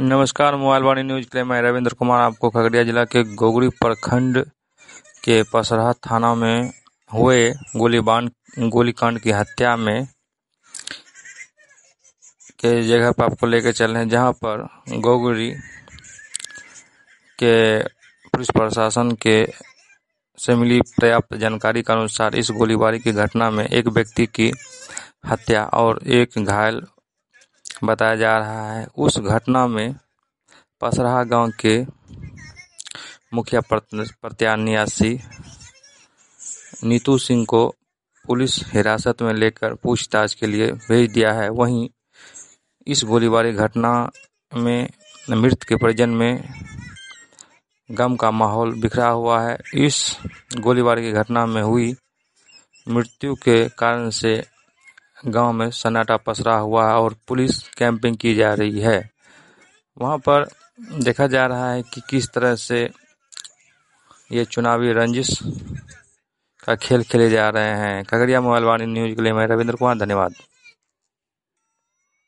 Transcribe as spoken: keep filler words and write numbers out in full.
नमस्कार। मोबाइल वाणी न्यूज के लिए मैं रविंद्र कुमार आपको खगड़िया जिला के गोगरी प्रखंड के पसराहा थाना में हुए गोलीबांड गोलीकांड की हत्या में के जगह पर आपको लेकर चल रहे हैं, जहां पर गोगरी के पुलिस प्रशासन के से मिली पर्याप्त जानकारी के अनुसार इस गोलीबारी की घटना में एक व्यक्ति की हत्या और एक घायल बताया जा रहा है। उस घटना में पसराहा गांव के मुखिया प्रत्याशी नीतू सिंह को पुलिस हिरासत में लेकर पूछताछ के लिए भेज दिया है। वहीं इस गोलीबारी घटना में मृत के परिजन में गम का माहौल बिखरा हुआ है। इस गोलीबारी की घटना में हुई मृत्यु के कारण से गांव में सन्नाटा पसरा हुआ है और पुलिस कैंपिंग की जा रही है। वहां पर देखा जा रहा है कि किस तरह से ये चुनावी रंजिश का खेल खेले जा रहे हैं। खगड़िया मोबाइल वाणी न्यूज के लिए मैं रविंद्र कुमार, धन्यवाद।